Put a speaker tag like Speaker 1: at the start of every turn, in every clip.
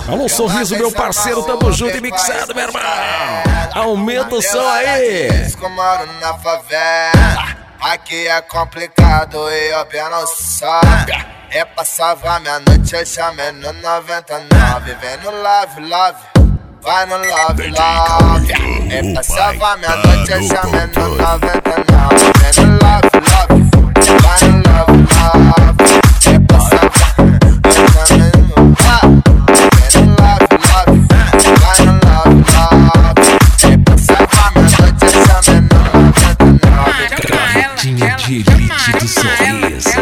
Speaker 1: Alô, Sorriso, meu parceiro, tamo junto e mixado, meu irmão. Aumenta o som aí.
Speaker 2: Eu moro na favela, aqui é complicado e eu bem não sabe. É passava minha noite, eu chamei no 99. Vem no love, love, vai no love, love. É passava minha noite, eu chamei no 99. Vem no love, love, vai no love, love. É passava, eu chamei no love. Vem no love, love, vai no love, love. É passava minha noite, eu chamei no 99.
Speaker 1: Tinha de elite do Sorriso.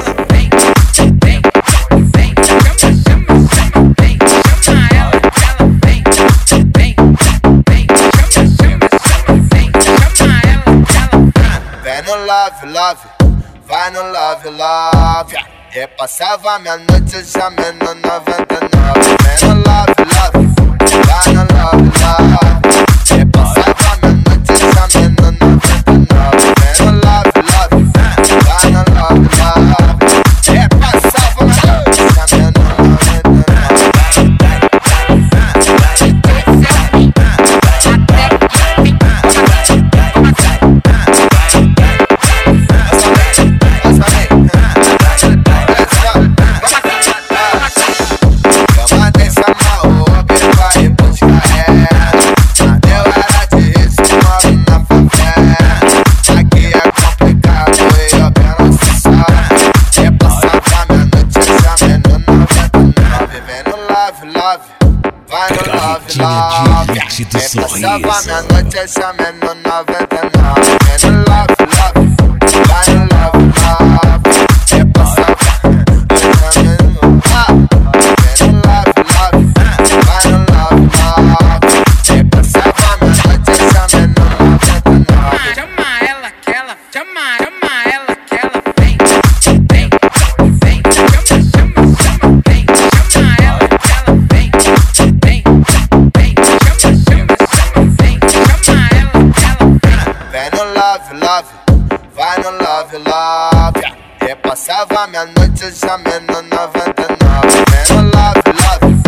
Speaker 2: Love, love, vai no love, love. Repassava minha noite, eu chamei no 99. Vem no love, love, vai no love, love. Repassava minha noite, eu chamei no 99. Vem no love, love, vai no love, love. Repassava minha noite, eu chamei no
Speaker 1: Tinha de elite do Sorriso.
Speaker 2: Repassava minha noite, eu chamei no 99. Vem no love, love, vai no love, love. Repassava, eu chamei no love. Vem no love, love, vai no love, love. Repassava minha noite, eu chamei no 99.
Speaker 3: Chama ela que ela, chama ela que ela vem, vem, vem, chama, vem, chama ela que ela vem, vem, vem, chama ela que ela vem.
Speaker 2: Vem no love, love, vai no love, love. Repassava minha noite, eu chamei no 99. Vem no love, love,